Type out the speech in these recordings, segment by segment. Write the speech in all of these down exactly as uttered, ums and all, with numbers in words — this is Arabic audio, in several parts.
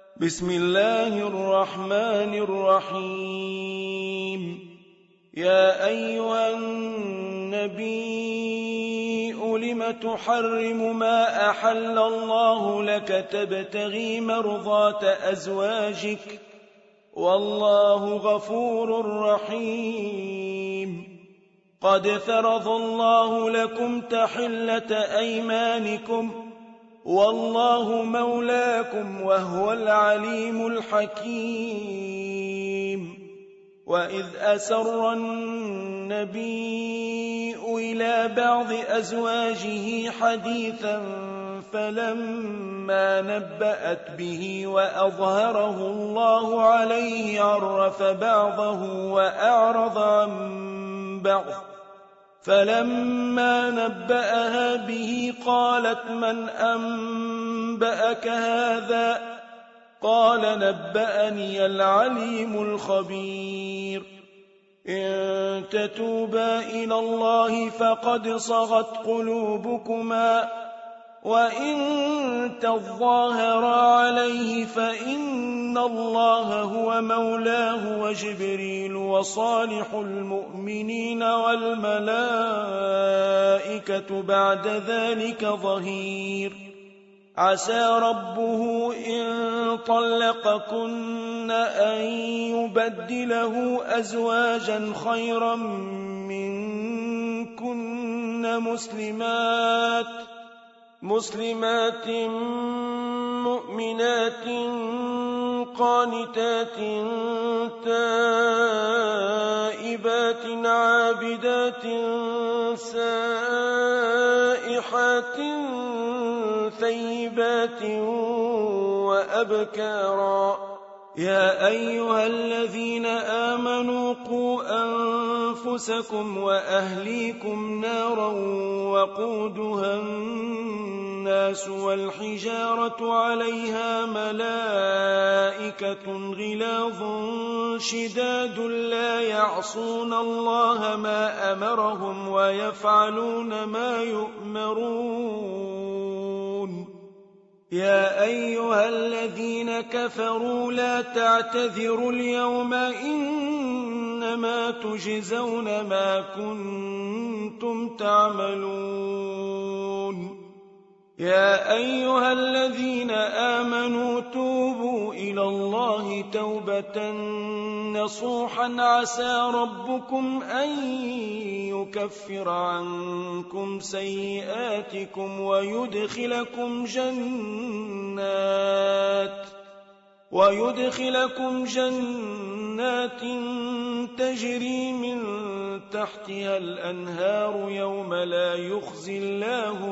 بسم الله الرحمن الرحيم. يا أيها النبي لم تحرم ما أحل الله لك تبتغي مرضات أزواجك والله غفور رحيم. قد فرض الله لكم تحلة أيمانكم والله مولاكم وهو العليم الحكيم. وإذ أسر النبي إلى بعض أزواجه حديثا فلما نبأت به وأظهره الله عليه عرف بعضه وأعرض عن بعض، فلما نبأها به قالت من أنبأك هذا؟ قال نبأني العليم الخبير. إن تتوبا إلى الله فقد صغت قلوبكما وإن تظاهرا عليه فإن الله هو مولاه وجبريل وصالح المؤمنين والملائكة بعد ذلك ظهير. عسى ربه إن طلقكن أن يبدله أزواجا خيرا منكن مسلمات مسلمات مؤمنات قانتات تائبات عابدات سائحات ثيبات وأبكارا. يا أيها الذين آمنوا قوا أنفسكم وأهليكم نارا وقودها الناس والحجارة عليها ملائكة غلاظ شداد لا يعصون الله ما أمرهم ويفعلون ما يؤمرون. يا أيها الذين كفروا لا تعتذروا اليوم إنما تجزون ما كنتم تعملون. يا أيها الذين آمنوا توبوا إلى الله توبة نصوحا عسى ربكم أن يكفر عنكم سيئاتكم ويدخلكم جنات ويدخلكم جنات تجري من تحتها الأنهار يوم لا يخزي الله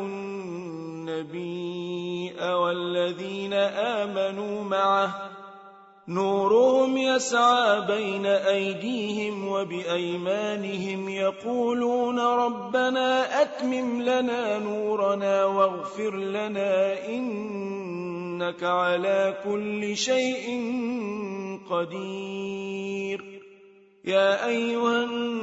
النبي والذين آمنوا معه نورهم يسعى بين أيديهم وبأيمانهم يقولون ربنا أتمم لنا نورنا واغفر لنا إنك على كل شيء قدير. يا أيها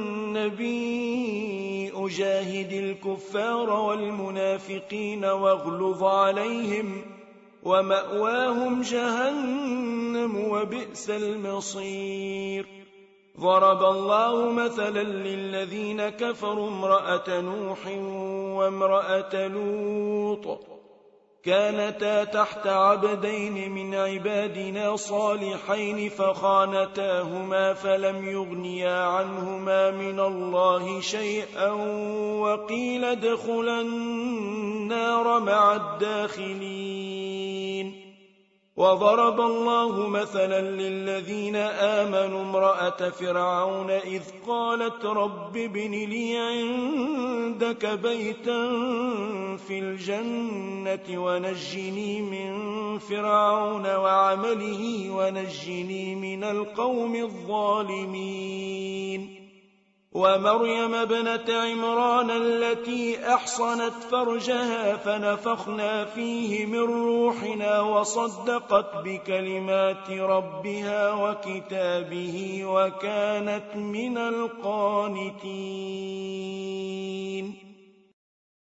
النبي أجاهد الكفار والمنافقين واغلظ عليهم ومأواهم جهنم وبئس المصير. ضرب الله مثلا للذين كفروا امرأة نوح وامرأة لوط كانتا تحت عبدين من عبادنا صالحين فخانتاهما فلم يغنيا عنهما من الله شيئا وقيل ادخلا النار مع الداخلين. وضرب الله مثلا للذين آمنوا امرأة فرعون إذ قالت رب ابن لي عندك بيتا في الجنة ونجني من فرعون وعمله ونجني من القوم الظالمين. ومريم ابنة عمران التي أحصنت فرجها فنفخنا فيه من روحنا وصدقت بكلمات ربها وكتابه وكانت من القانتين.